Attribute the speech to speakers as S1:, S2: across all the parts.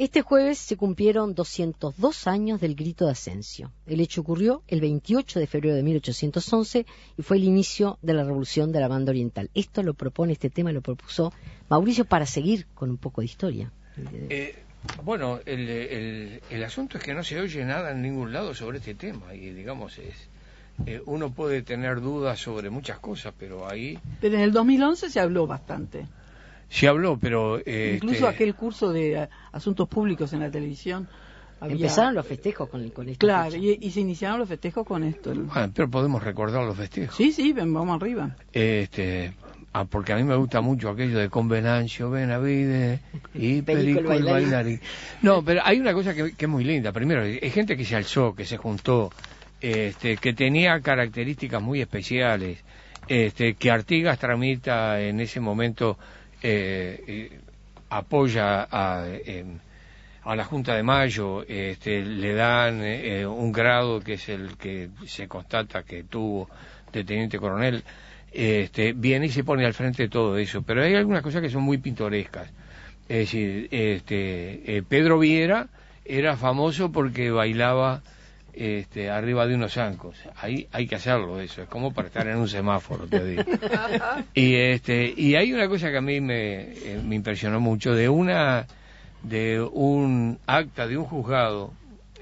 S1: Este jueves se cumplieron 202 años del Grito de Ascencio. El hecho ocurrió el 28 de febrero de 1811 y fue el inicio de la revolución de la Banda Oriental. Este tema lo propuso Mauricio para seguir con un poco de historia.
S2: Bueno, el asunto es que no se oye nada en ningún lado sobre este tema y digamos uno puede tener dudas sobre muchas cosas, pero ahí...
S3: Pero en el 2011 se habló bastante.
S2: Se habló, pero...
S3: Incluso aquel curso de asuntos públicos en la televisión.
S1: Empezaron los festejos con esto.
S3: Claro, y se iniciaron los festejos con esto.
S2: Bueno, pero podemos recordar los festejos.
S3: Sí, vamos arriba.
S2: Porque a mí me gusta mucho aquello de con Venancio Benavides y Perico el bailarín. No, pero hay una cosa que es muy linda. Primero, hay gente que se alzó, que se juntó, que tenía características muy especiales, que Artigas tramita en ese momento, apoya a la Junta de Mayo, le dan un grado que es el que se constata que tuvo de teniente coronel, viene y se pone al frente de todo eso, pero hay algunas cosas que son muy pintorescas. Es decir, Pedro Viera era famoso porque bailaba arriba de unos zancos. Ahí hay que hacerlo, eso es como para estar en un semáforo, te digo. Y hay una cosa que a mí me impresionó mucho de un acta de un juzgado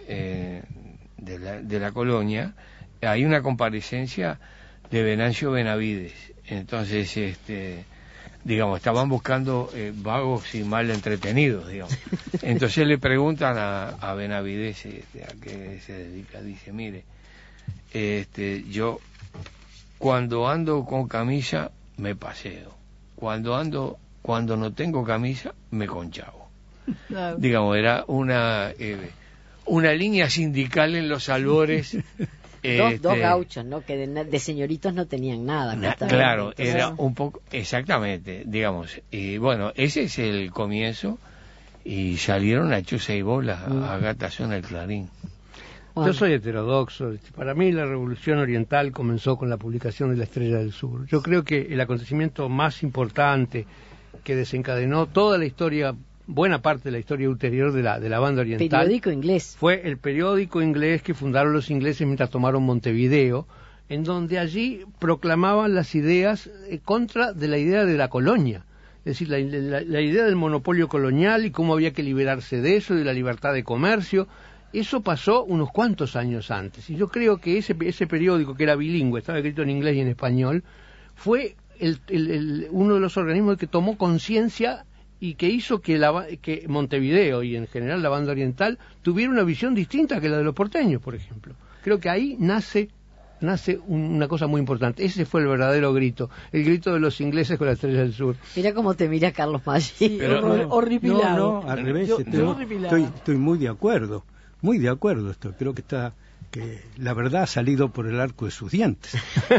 S2: de la colonia. Hay una comparecencia de Venancio Benavides. Entonces, digamos, estaban buscando vagos y mal entretenidos, digamos. Entonces le preguntan a Benavides a qué se dedica. Dice, mire, yo cuando ando con camisa me paseo, cuando no tengo camisa me conchavo. Claro. Digamos, era una línea sindical en los albores.
S1: Dos gauchos, ¿no? Que de señoritos no tenían nada.
S2: Claro, era un poco, exactamente, digamos. Y bueno, ese es el comienzo. Y salieron a Chuza y Bolas, a Gatazón el Clarín.
S4: Yo soy heterodoxo. Para mí la Revolución Oriental comenzó con la publicación de La Estrella del Sur. Yo creo que el acontecimiento más importante que desencadenó toda la historia, buena parte de la historia ulterior de la Banda Oriental,
S1: periódico inglés,
S4: fue el periódico inglés que fundaron los ingleses mientras tomaron Montevideo, en donde allí proclamaban las ideas contra de la idea de la colonia, es decir, la idea del monopolio colonial y cómo había que liberarse de eso, de la libertad de comercio. Eso pasó unos cuantos años antes, y yo creo que ese periódico, que era bilingüe, estaba escrito en inglés y en español, fue uno de los organismos que tomó conciencia y que hizo que Montevideo y en general la Banda Oriental tuviera una visión distinta que la de los porteños, por ejemplo. Creo que ahí nace una cosa muy importante. Ese fue el verdadero grito, el grito de los ingleses con La Estrella del Sur.
S1: Mira cómo te mira Carlos Maggi.
S3: Horripilado.
S5: No, al revés, estoy muy de acuerdo. Creo que la verdad ha salido por el arco de sus dientes.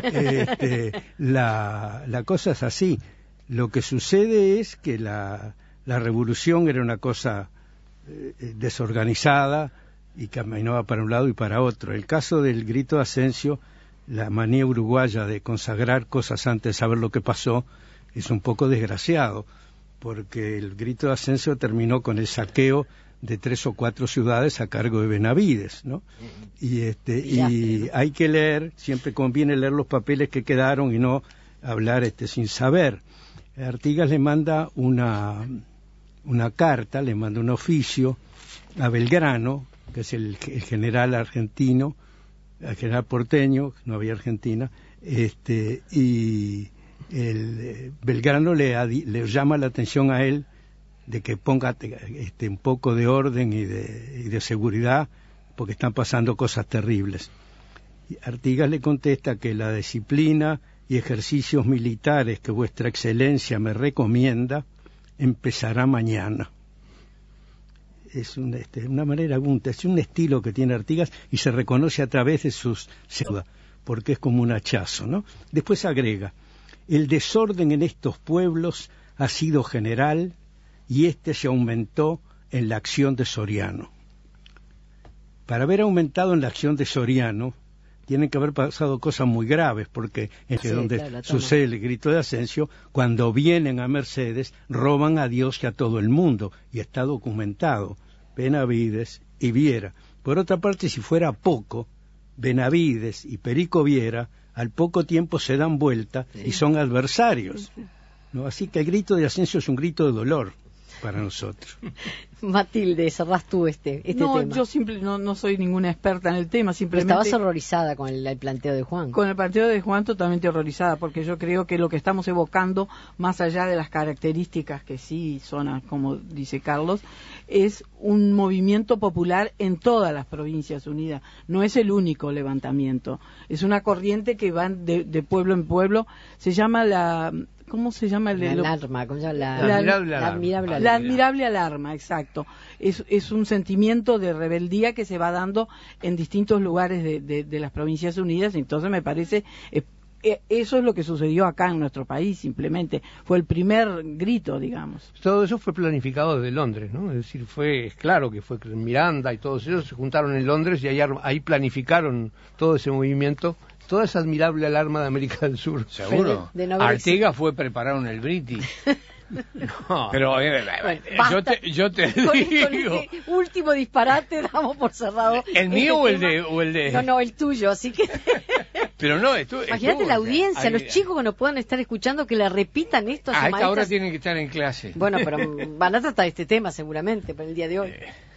S5: La cosa es así. Lo que sucede es que la revolución era una cosa desorganizada y caminaba para un lado y para otro. El caso del Grito de Ascencio, la manía uruguaya de consagrar cosas antes de saber lo que pasó, es un poco desgraciado, porque el Grito de Ascencio terminó con el saqueo de 3 o 4 ciudades a cargo de Benavides, ¿no? Y hay que leer, siempre conviene leer los papeles que quedaron y no hablar sin saber. Artigas le manda una carta, le manda un oficio a Belgrano, que es el general argentino, el general porteño, no había Argentina, y Belgrano le llama la atención a él de que ponga un poco de orden y de seguridad, porque están pasando cosas terribles. Y Artigas le contesta que la disciplina y ejercicios militares que vuestra excelencia me recomienda empezará mañana. Es una manera, es un estilo que tiene Artigas y se reconoce a través de sus pseudos, porque es como un hachazo, ¿no? Después agrega, el desorden en estos pueblos ha sido general y se aumentó en la acción de Soriano. Para haber aumentado en la acción de Soriano, tienen que haber pasado cosas muy graves, porque donde sucede el Grito de Ascencio, cuando vienen a Mercedes, roban a Dios y a todo el mundo, y está documentado. Benavides y Viera. Por otra parte, si fuera poco, Benavides y Perico Viera al poco tiempo se dan vuelta y son adversarios, ¿no? Así que el grito de Asensio es un grito de dolor para nosotros.
S1: Matilde, cerrás tú este tema.
S3: Yo no soy ninguna experta en el tema, simplemente...
S1: Estabas horrorizada con el planteo de Juan.
S3: Con el planteo de Juan totalmente horrorizada, porque yo creo que lo que estamos evocando, más allá de las características que sí son, como dice Carlos, es un movimiento popular en todas las Provincias Unidas. No es el único levantamiento. Es una corriente que va de pueblo en pueblo. Se llama la... ¿Cómo se llama?
S1: La alarma, ¿cómo se llama?
S3: La admirable alarma, exacto. Es un sentimiento de rebeldía que se va dando en distintos lugares de las Provincias Unidas. Entonces me parece, eso es lo que sucedió acá en nuestro país, simplemente. Fue el primer grito, digamos.
S4: Todo eso fue planificado desde Londres, ¿no? Es decir, es claro que fue Miranda y todos ellos se juntaron en Londres y ahí planificaron todo ese movimiento. Toda esa admirable alarma de América del Sur.
S2: Seguro. Artigas fue preparado en el British. No, pero yo te digo.
S1: Con este último disparate damos por cerrado.
S2: ¿El mío o el de...?
S1: No, el tuyo, así que...
S2: Pero no,
S1: imagínate la audiencia, los chicos que nos puedan estar escuchando, que le repitan esto a su
S2: esta hora tienen que estar en clase.
S1: Bueno, pero van a tratar este tema seguramente para el día de hoy.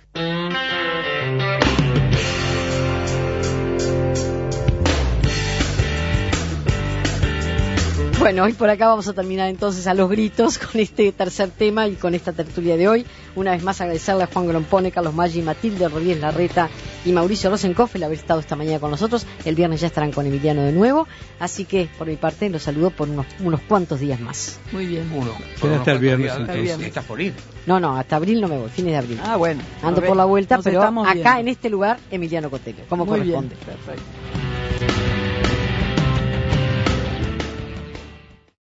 S1: Bueno, hoy por acá vamos a terminar entonces a los gritos con este tercer tema y con esta tertulia de hoy. Una vez más agradecerle a Juan Grompone, Carlos Maggi, Matilde Rodríguez Larreta y Mauricio Rosenkoff el haber estado esta mañana con nosotros. El viernes ya estarán con Emiliano de nuevo, así que por mi parte los saludo por unos cuantos días más.
S3: Muy bien.
S5: Hasta el viernes.
S2: ¿Estás por ir?
S1: No, hasta abril no me voy, fines de abril.
S3: Ah, bueno.
S1: Ando por la vuelta, pero acá
S3: viendo.
S1: en este lugar, Emiliano Cotello, como
S3: muy
S1: corresponde.
S3: Bien, perfecto.